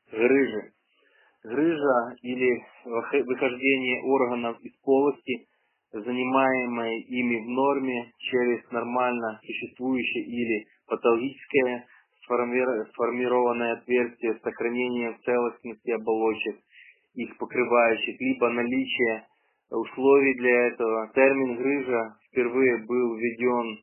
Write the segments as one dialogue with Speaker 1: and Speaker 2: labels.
Speaker 1: Грыжи. Грыжа или выхождение органов из полости, занимаемой ими в норме через нормально существующее или патологическое сформированное отверстие с сохранением целостности оболочек, их покрывающих, либо наличие условий для этого. Термин грыжа впервые был введен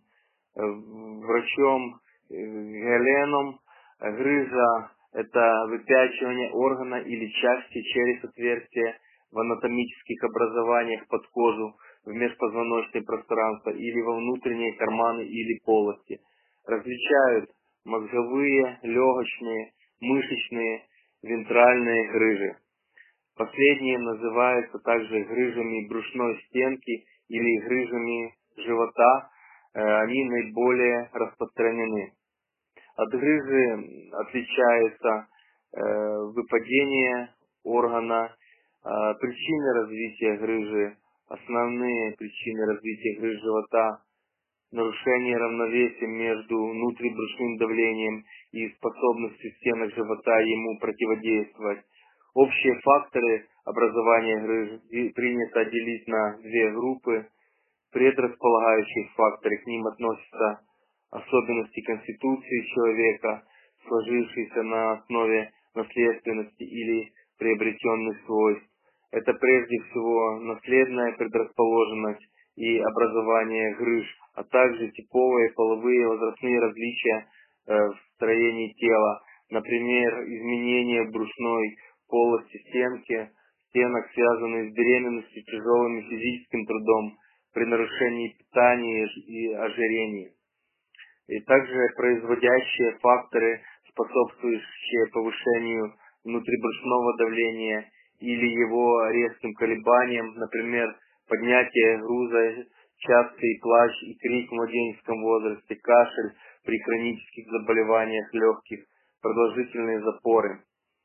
Speaker 1: врачом Галеном. Грыжа – это выпячивание органа или части через отверстия в анатомических образованиях под кожу, в межпозвоночное пространство или во внутренние карманы или полости. Различают мозговые, легочные, мышечные, вентральные грыжи. Последние называются также грыжами брюшной стенки или грыжами живота. Они наиболее распространены. От грыжи отличается выпадение органа, причины развития грыжи, основные причины развития грыж живота, нарушение равновесия между внутрибрюшным давлением и способностью стенок живота ему противодействовать. Общие факторы образования грыж принято делить на две группы. Предрасполагающие факторы, к ним относятся особенности конституции человека, сложившиеся на основе наследственности или приобретенных свойств. Это прежде всего наследная предрасположенность и образование грыж, а также типовые половые возрастные различия в строении тела, например, изменения в брюшной полости стенок, связанные с беременностью, тяжелым физическим трудом, при нарушении питания и ожирении. И также производящие факторы, способствующие повышению внутрибрюшного давления или его резким колебаниям, например, поднятие груза, частый плач и крик в младенческом возрасте, кашель при хронических заболеваниях легких, продолжительные запоры.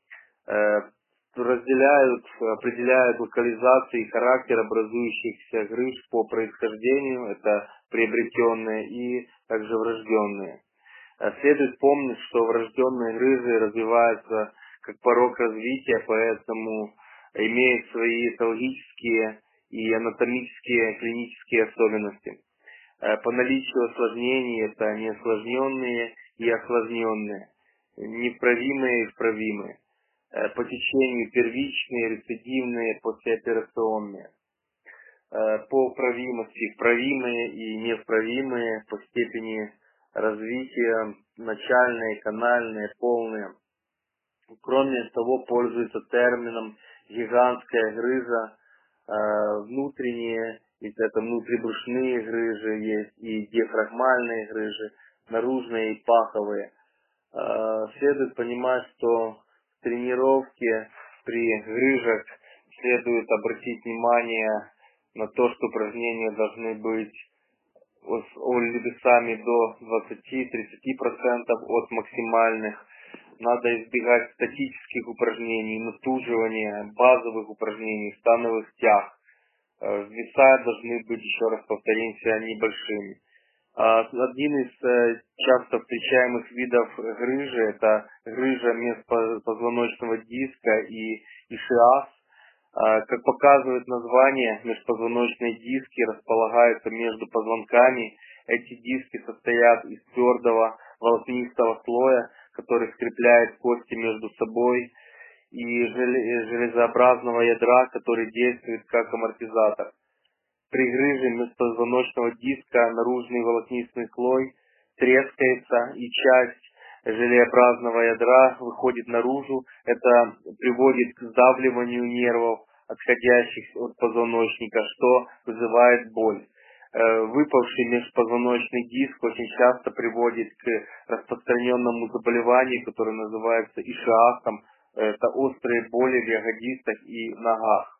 Speaker 1: Определяют локализацию и характер образующихся грыж по происхождению, это приобретенные и также врожденные. Следует помнить, что врожденные грыжи развиваются как порог развития, поэтому имеют свои этиологические и анатомические клинические особенности. По наличию осложнений это неосложненные и осложненные, невправимые и вправимые. По течению первичные, рецидивные, послеоперационные. По вправимости вправимые и невправимые, по степени развития начальные, канальные, полные. Кроме того, пользуется термином гигантская грыжа, внутренние, ведь это внутрибрюшные грыжи есть, и диафрагмальные грыжи, наружные и паховые. Следует понимать, что в тренировке при грыжах следует обратить внимание на то, что упражнения должны быть весами до 20-30% от максимальных. Надо избегать статических упражнений, натуживания, базовых упражнений, становых тяг. Веса должны быть, еще раз повторимся, небольшими. Один из часто встречаемых видов грыжи – это грыжа межпозвоночного диска и ишиас. Как показывает название, межпозвоночные диски располагаются между позвонками. Эти диски состоят из твердого волокнистого слоя, который скрепляет кости между собой, и железообразного ядра, который действует как амортизатор. При грыже межпозвоночного диска наружный волокнистый слой трескается, и часть желеобразного ядра выходит наружу. Это приводит к сдавливанию нервов, отходящих от позвоночника, что вызывает боль. Выпавший межпозвоночный диск очень часто приводит к распространенному заболеванию, которое называется ишиасом. Это острые боли в ягодицах и ногах.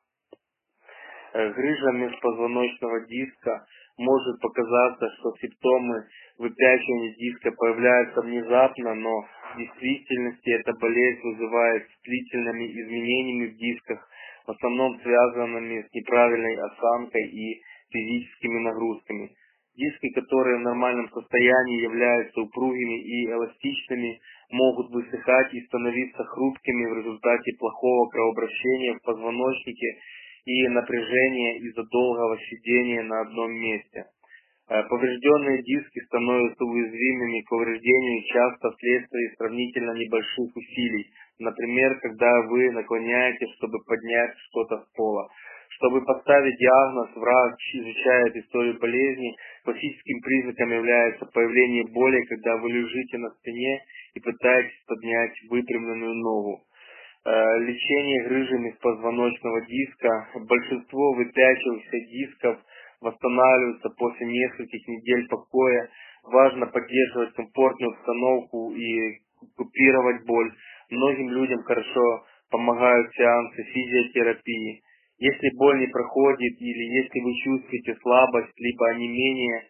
Speaker 1: Грыжа межпозвоночного диска может показаться, что симптомы выпячивания диска появляются внезапно, но в действительности эта болезнь вызывает длительными изменениями в дисках, в основном связанными с неправильной осанкой и физическими нагрузками. Диски, которые в нормальном состоянии являются упругими и эластичными, могут высыхать и становиться хрупкими в результате плохого кровообращения в позвоночнике и напряжения из-за долгого сидения на одном месте. Поврежденные диски становятся уязвимыми к повреждению часто вследствие сравнительно небольших усилий. Например, когда вы наклоняетесь, чтобы поднять что-то с пола. Чтобы поставить диагноз, врач изучает историю болезни. Классическим признаком является появление боли, когда вы лежите на спине и пытаетесь поднять выпрямленную ногу. Лечение грыжами с позвоночного диска. Большинство выпячивающихся дисков восстанавливаются после нескольких недель покоя. Важно поддерживать комфортную установку и купировать боль. Многим людям хорошо помогают сеансы физиотерапии. Если боль не проходит или если вы чувствуете слабость либо онемение,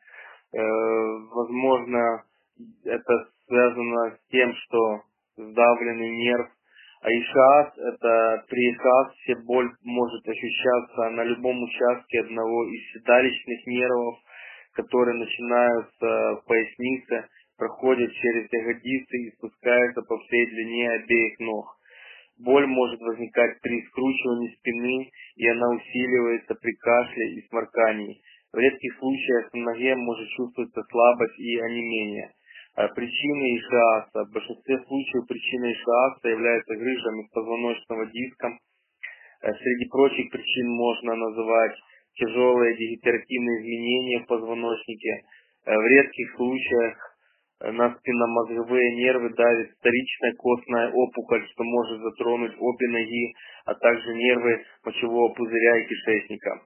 Speaker 1: возможно, это связано с тем, что сдавленный нерв. А ишиаз, это при ишиазе боль может ощущаться на любом участке одного из седалищных нервов, которые начинаются в пояснице, проходят через ягодицы и спускаются по всей длине обеих ног. Боль может возникать при скручивании спины, и она усиливается при кашле и сморкании. В редких случаях на ноге может чувствоваться слабость и онемение. Причины ишиаза. В большинстве случаев причиной ишиаза является грыжами позвоночного диска. Среди прочих причин можно называть тяжелые дегенеративные изменения в позвоночнике. В редких случаях на спинномозговые нервы давит вторичная костная опухоль, что может затронуть обе ноги, а также нервы мочевого пузыря и кишечника.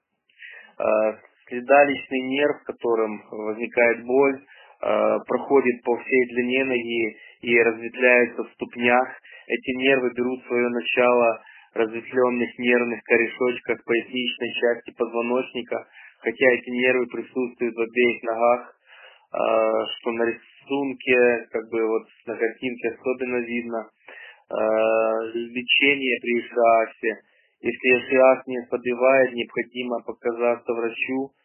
Speaker 1: Седалищный нерв, в котором возникает боль, проходит по всей длине ноги и разветвляется в ступнях. Эти нервы берут свое начало в разветвленных нервных корешочках поясничной части позвоночника, хотя эти нервы присутствуют в обеих ногах, что на рисунке, вот на картинке особенно видно. Лечение при ишиазе. Если ишиаз не ослабевает, необходимо показаться врачу